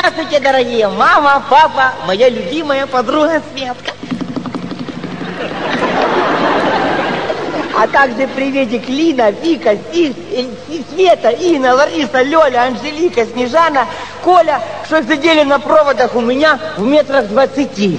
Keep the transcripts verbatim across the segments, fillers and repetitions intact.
Здравствуйте, дорогие мама, папа, моя любимая подруга Светка. А также приветик Лина, Вика, Сис, Света, Инна, Лариса, Лёля, Анжелика, Снежана, Коля, что сидели на проводах у меня в метрах двадцати.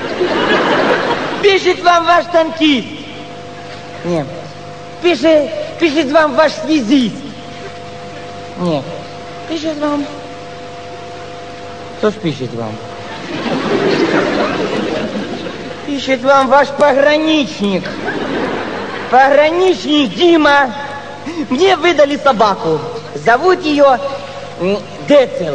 Пишет вам ваш танкист. Нет. Пишет, пишет вам ваш связист. Нет. Пишет вам. Кто ж пишет вам? Пишет вам ваш пограничник. Пограничник Дима. Мне выдали собаку. Зовут ее Децл.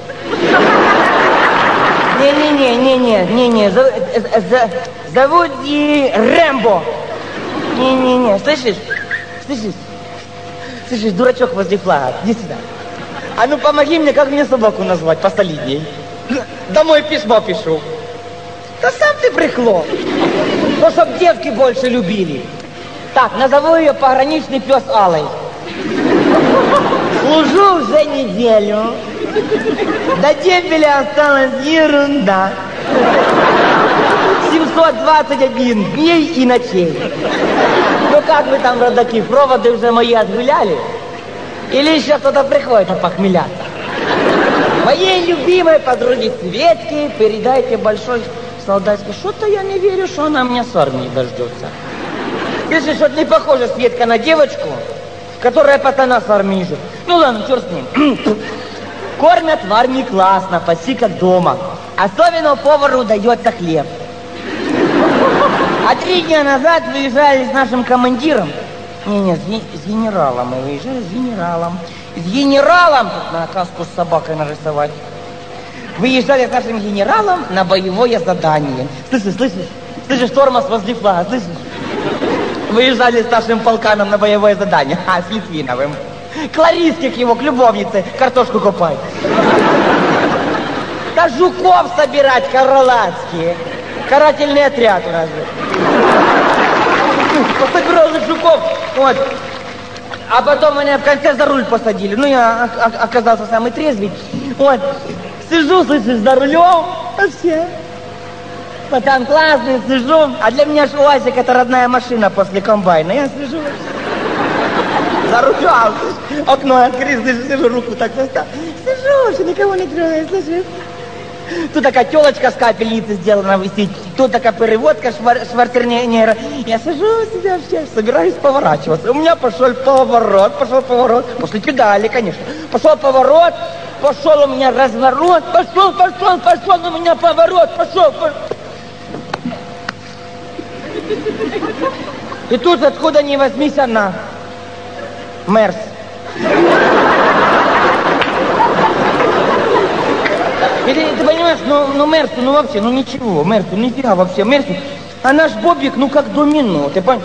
Не-не-не-не-не-не-не. Зовут ее Рэмбо. Не-не-не. Слышишь? Слышишь? Слышишь, дурачок возле флага. Иди сюда. А ну помоги мне, как мне собаку назвать посолидней. Домой письмо пишу. Да сам ты прихлоп. Ну, чтоб девки больше любили. Так, назову ее пограничный пес Алый. Служу уже неделю. До дембеля осталась ерунда. семьсот двадцать один дней и ночей. Ну как вы там, родаки, проводы уже мои отгуляли? Или еще кто-то приходит опохмеляться? Моей любимой подруге Светке передайте большой солдатский. Что-то я не верю, что она меня с армии дождется. Слышишь, что не похожа Светка на девочку, которая пацана с армии ждет. Ну ладно, черт с ним. Кормят в армии классно, почти как дома. Особенно повару дается хлеб. А три дня назад выезжали с нашим командиром. Не-не, с, с генералом мы выезжали, с генералом. С генералом, тут на каску с собакой нарисовать. Выезжали с нашим генералом на боевое задание. Слышишь, слышишь? Слышишь, тормоз возле флага, слышишь? Выезжали с нашим полканом на боевое задание. А, с Литвиновым. К Лариске, к его, к любовнице, картошку копать. Да жуков собирать, каралацкие. Карательный отряд у нас же. Пособирал жуков, вот. А потом меня в конце за руль посадили. Ну, я оказался самый трезвый. Вот. Сижу, слышишь, за рулем, а все. Пацан классный, сижу. А для меня ж УАЗик это родная машина после комбайна. Я сижу. За рулем. Окно открыто, слышишь, сижу, руку так поставил. Сижу, что никого не трогаю, слышишь. Тут такая телочка с капельницы сделана висит. Тут такая переводка швар шварценеггера. Я сижу себя вообще, собираюсь поворачиваться. У меня пошел поворот, пошел поворот. После педали, конечно. Пошел поворот, пошел у меня разворот. Пошел, пошел, пошел у меня поворот. Пошел, пошел. И тут откуда ни возьмись она. Мерс. Или, ты понимаешь, ну, ну Мерсу, ну вообще, ну ничего, Мерсу, нифига вообще, Мерсу. А наш Бобик, ну как домино, ты понимаешь?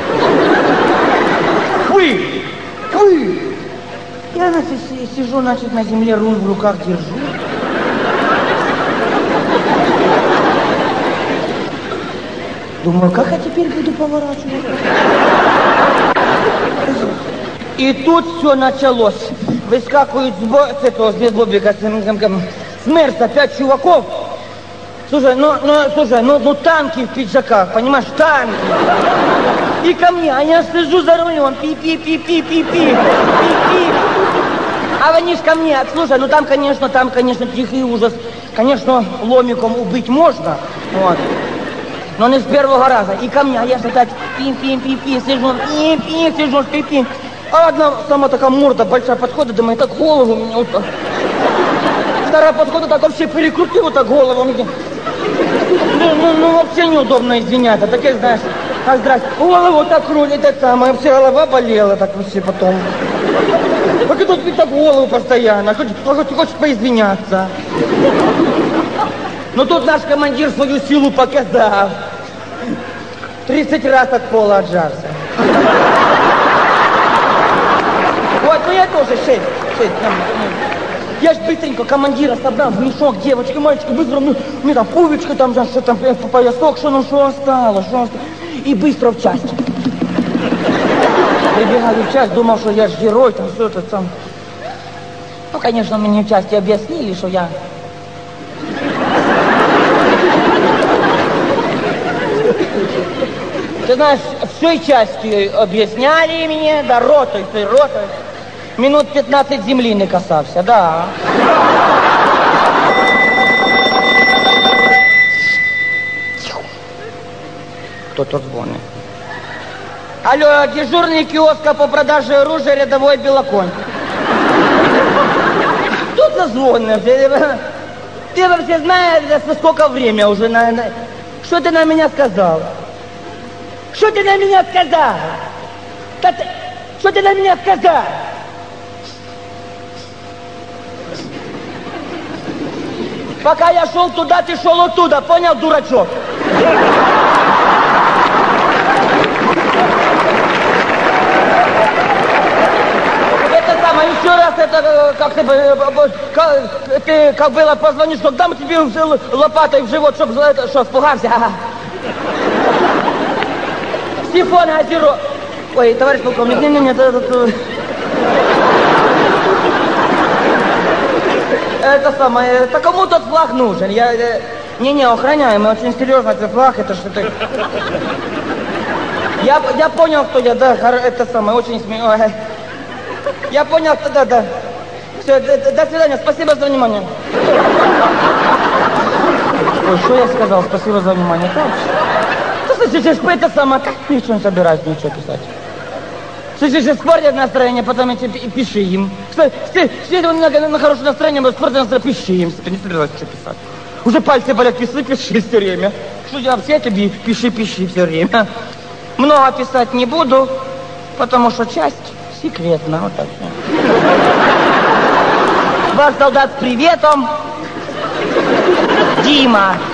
Вы! Вы! Я на, сижу, значит, на земле, руль в руках держу. Думаю, как я теперь буду поворачивать? И тут все началось. Выскакивают с, с этого, с Бобика, с, с Мерса пять чуваков. Слушай, ну, ну, слушай, ну, ну танки в пиджаках, понимаешь, танки. И ко мне, а я сижу за рулем, пи-пи-пи-пи-пи-пи, пи-пи. А они ж ко мне, слушай, ну там, конечно, там, конечно, тихий ужас. Конечно, ломиком убить можно, вот. Но не с первого раза. И ко мне, а я же так пи-пи-пи-пи, сижу, пи-пи, сижу, пи-пи. А одна сама такая морда большая подходит, думаю, так голову у меня вот так. Вторая подходит, так вообще перекрутила так голову. Ну, ну, ну вообще неудобно извиняться. Так я, знаешь, а здрасте, голову так крутит, это самое, вся голова болела так вообще потом. Так и тут ведь так голову постоянно, хочешь, хочешь поизвиняться. Но тут наш командир свою силу показал. тридцать раз от пола отжался. Вот, ну я тоже шесть, шесть. Я ж быстренько командира собрал в мешок, девочки, мальчики, быстро, ну, у меня там пувичка, там, что там, поясок, что, ну, что осталось, что осталось. И быстро в часть. Прибегали в часть, думал, что я ж герой, там, все это, там. Ну, конечно, мне в части объяснили, что я Ты знаешь, всей части объясняли мне, да ротой ты, ротой. Минут пятнадцать земли не касался, да. Кто тут звонит? Алло, дежурный киоска по продаже оружия рядовой Белоконь. Кто за звонит? Ты вообще знаешь, сколько времени уже на... на... Что ты на меня сказал? Что ты на меня сказал? Ты... Что ты на меня сказал? Пока я шел туда, ты шел оттуда, понял, дурачок? Это самое, еще раз, это, как ты, как, ты, как было, позвонишь, что дам тебе лопатой в живот, чтобы, что, спугался? Сифон, озеро. Ой, товарищ полковник, не-не-не, это... Это самое, это кому тот флаг нужен? Я, не-не, охраняем, очень серьезно, этот флаг, это что-то... Я, я понял, кто я, да, это самое, очень смешно. Я понял, кто, да, да. Все, до, до свидания, спасибо за внимание. Ой, что я сказал, спасибо за внимание. Слушай, это самое, ничего не собираюсь, ничего писать. Слушай, испортят настроение, потом эти пиши им. Если на, на хорошее настроение, испортят настроение, пиши им. Не собираюсь что писать. Уже пальцы болят, пиши, пиши все время. Что я все тебе пиши, пиши все время. Много писать не буду, потому что часть секретна. Вот так. Ваш солдат с приветом. Дима.